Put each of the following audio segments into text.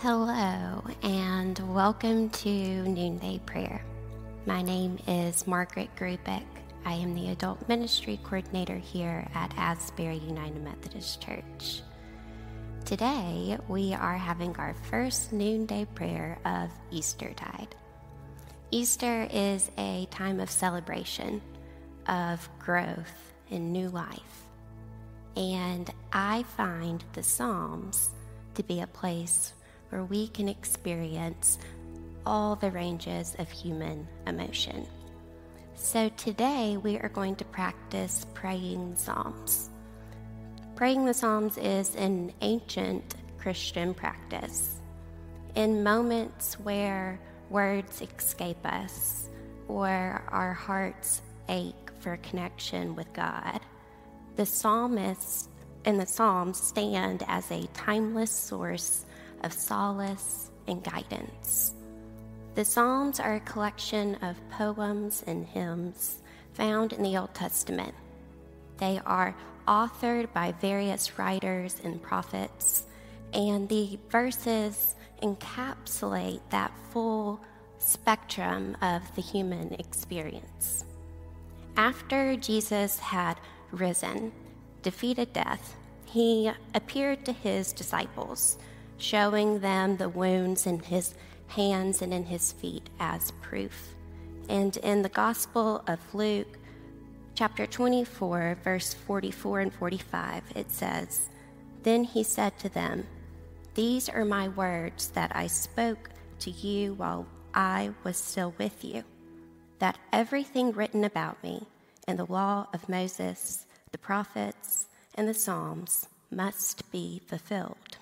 Hello, and welcome to Noonday Prayer. My name is Margaret Grubeck. I am the Adult Ministry Coordinator here at Asbury United Methodist Church. Today, we are having our first Noonday Prayer of Eastertide. Easter is a time of celebration, of growth and new life. And I find the Psalms to be a place where we can experience all the ranges of human emotion. So today we are going to practice praying the Psalms. Praying the Psalms is an ancient Christian practice. In moments where words escape us or our hearts ache for connection with God, the psalmists and the Psalms stand as a timeless source of solace and guidance. The Psalms are a collection of poems and hymns found in the Old Testament. They are authored by various writers and prophets, and the verses encapsulate that full spectrum of the human experience. After Jesus had risen, defeated death, he appeared to his disciples, showing them the wounds in his hands and in his feet as proof. And in the Gospel of Luke, chapter 24, verse 44 and 45, it says, "Then he said to them, 'These are my words that I spoke to you while I was still with you, that everything written about me in the law of Moses, the prophets, and the Psalms must be fulfilled.'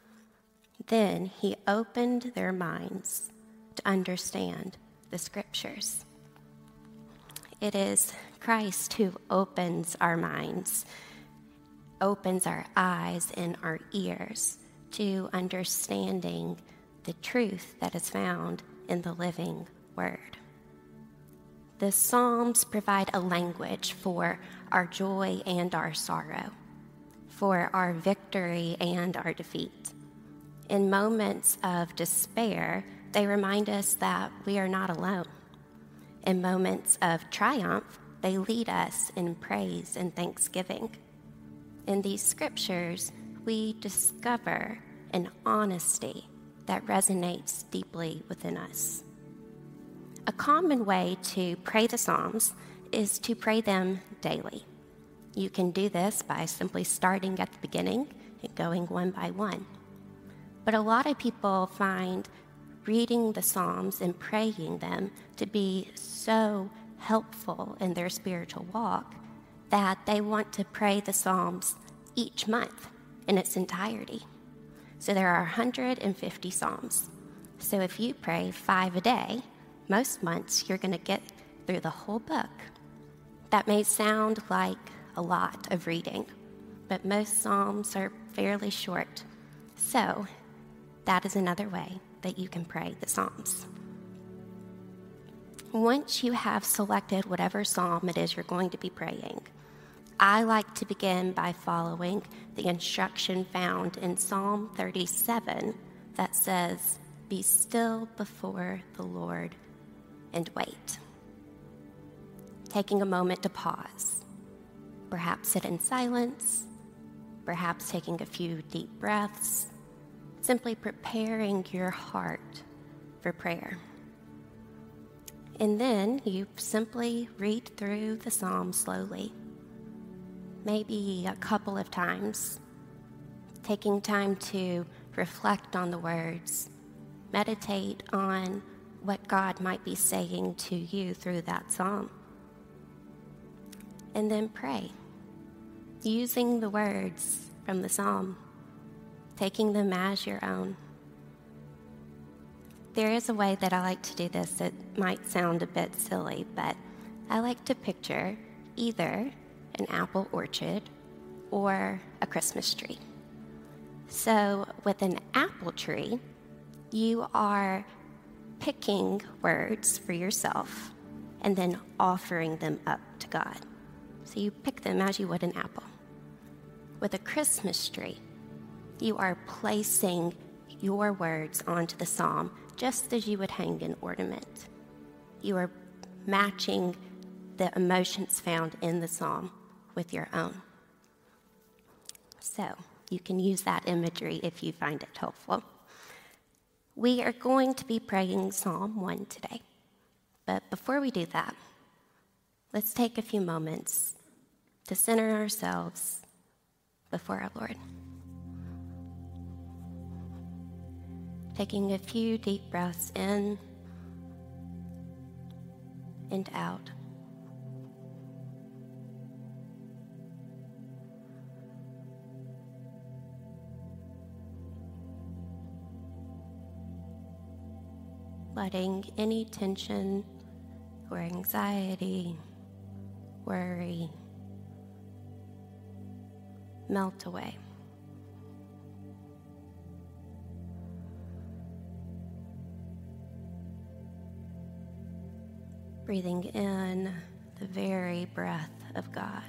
Then he opened their minds to understand the scriptures." It is Christ who opens our minds, opens our eyes and our ears to understanding the truth that is found in the living Word. The Psalms provide a language for our joy and our sorrow, for our victory and our defeat. In moments of despair, they remind us that we are not alone. In moments of triumph, they lead us in praise and thanksgiving. In these scriptures, we discover an honesty that resonates deeply within us. A common way to pray the Psalms is to pray them daily. You can do this by simply starting at the beginning and going one by one. But a lot of people find reading the Psalms and praying them to be so helpful in their spiritual walk that they want to pray the Psalms each month in its entirety. So there are 150 Psalms. So if you pray 5 a day, most months you're going to get through the whole book. That may sound like a lot of reading, but most Psalms are fairly short. So that is another way that you can pray the Psalms. Once you have selected whatever psalm it is you're going to be praying, I like to begin by following the instruction found in Psalm 37 that says, "Be still before the Lord and wait." Taking a moment to pause, perhaps sit in silence, perhaps taking a few deep breaths, simply preparing your heart for prayer. And then you simply read through the Psalm slowly, maybe a couple of times, taking time to reflect on the words, meditate on what God might be saying to you through that Psalm. And then pray, using the words from the Psalm, taking them as your own. There is a way that I like to do this that might sound a bit silly, but I like to picture either an apple orchard or a Christmas tree. So with an apple tree, you are picking words for yourself and then offering them up to God. So you pick them as you would an apple. With a Christmas tree, you are placing your words onto the psalm, just as you would hang an ornament. You are matching the emotions found in the psalm with your own. So you can use that imagery if you find it helpful. We are going to be praying Psalm 1 today. But before we do that, let's take a few moments to center ourselves before our Lord. Taking a few deep breaths in and out. Letting any tension or anxiety, worry, melt away. Breathing in the very breath of God.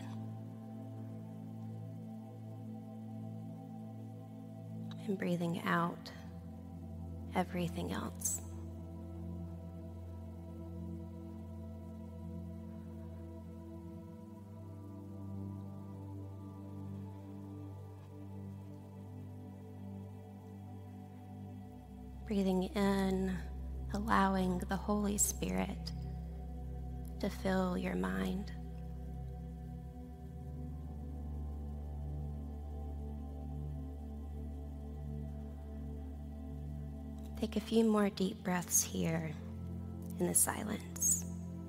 And breathing out everything else. Breathing in, allowing the Holy Spirit to fill your mind. Take a few more deep breaths here in the silence.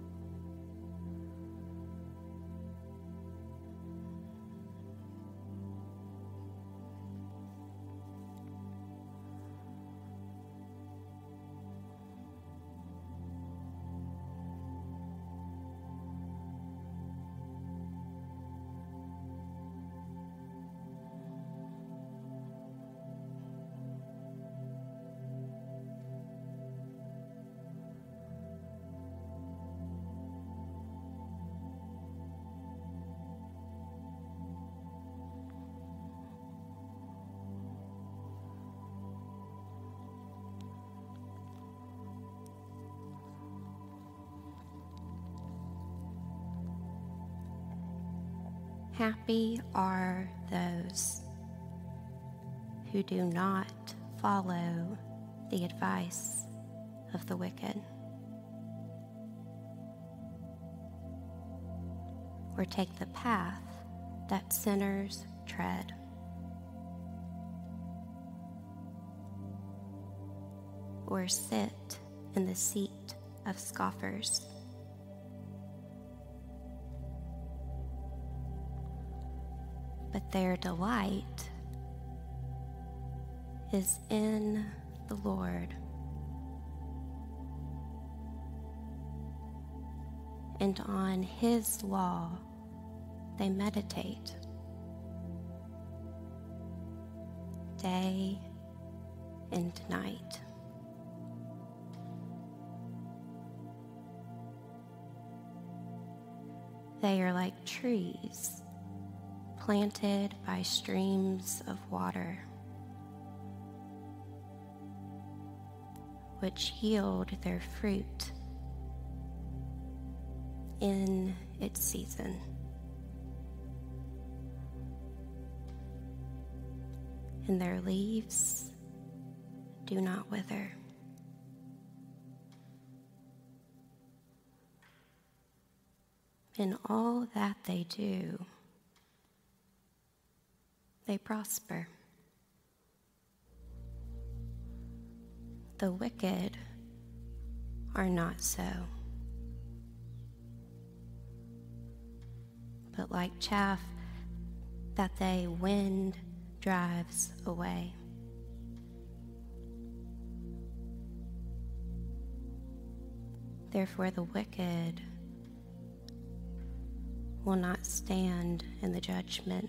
Happy are those who do not follow the advice of the wicked, or take the path that sinners tread, or sit in the seat of scoffers. But their delight is in the Lord, and on His law they meditate day and night. They are like trees planted by streams of water, which yield their fruit in its season. And their leaves do not wither. In all that they do, they prosper. The wicked are not so, but like chaff that the wind drives away. Therefore, the wicked will not stand in the judgment,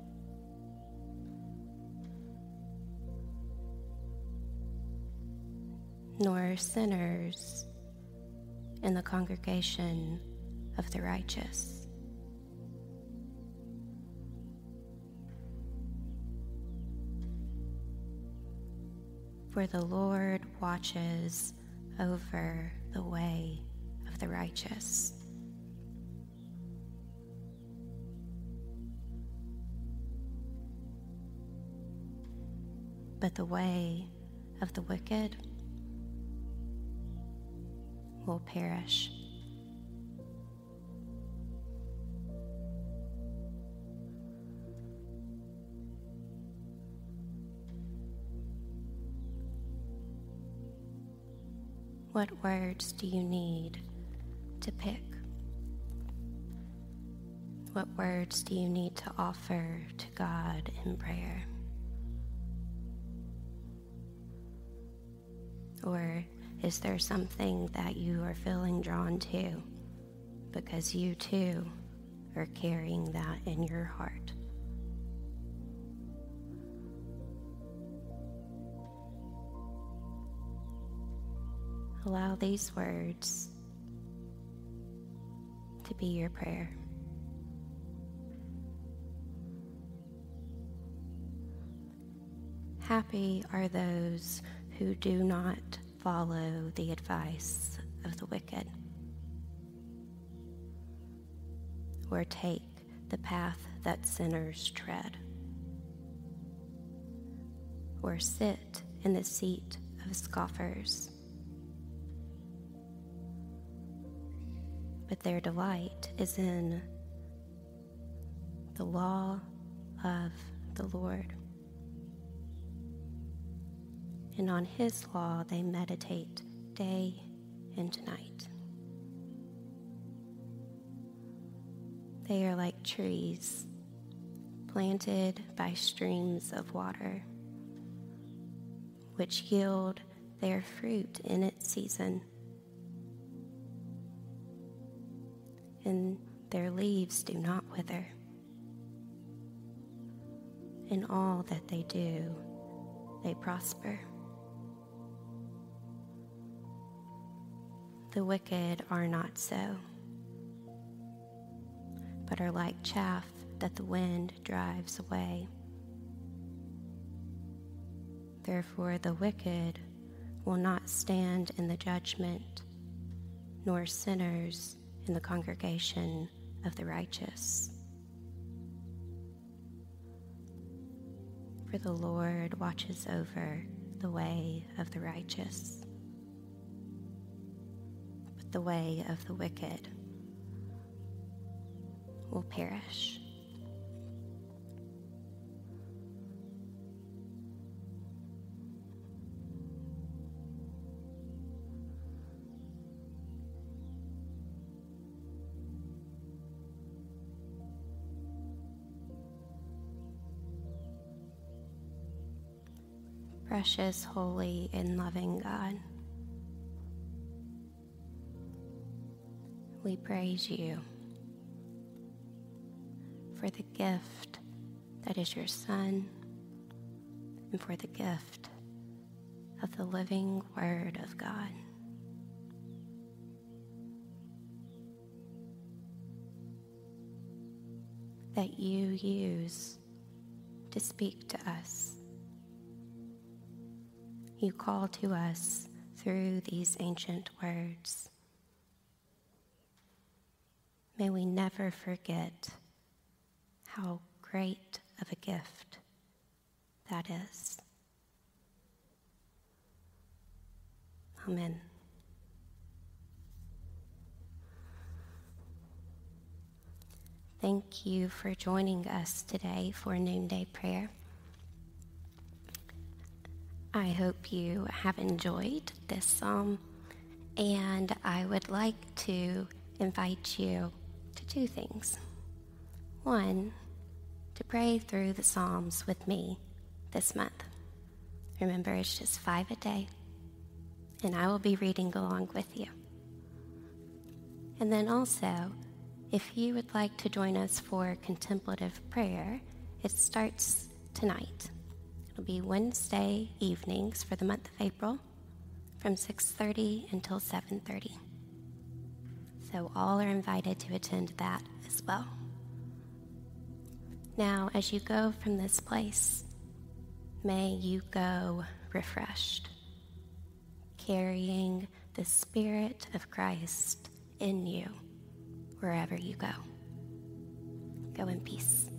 nor sinners in the congregation of the righteous. For the Lord watches over the way of the righteous, but the way of the wicked will perish. What words do you need to pick? What words do you need to offer to God in prayer? Or is there something that you are feeling drawn to because you too are carrying that in your heart? Allow these words to be your prayer. Happy are those who do not follow the advice of the wicked, or take the path that sinners tread, or sit in the seat of scoffers. But their delight is in the law of the Lord, and on his law they meditate day and night. They are like trees planted by streams of water, which yield their fruit in its season, and their leaves do not wither. In all that they do, they prosper. The wicked are not so, but are like chaff that the wind drives away. Therefore the wicked will not stand in the judgment, nor sinners in the congregation of the righteous. For the Lord watches over the way of the righteous, but the way of the wicked will perish. Precious, holy, and loving God, we praise you for the gift that is your Son, and for the gift of the living Word of God. That you use to speak to us. You call to us through these ancient words. May we never forget how great of a gift that is. Amen. Thank you for joining us today for Noonday Prayer. I hope you have enjoyed this psalm, and I would like to invite you to two things. One, to pray through the psalms with me this month. Remember, it's just 5 a day, and I will be reading along with you. And then also, if you would like to join us for contemplative prayer, it starts tonight. It'll be Wednesday evenings for the month of April from 6:30 until 7:30. So all are invited to attend that as well. Now, as you go from this place, may you go refreshed, carrying the Spirit of Christ in you wherever you go. Go in peace.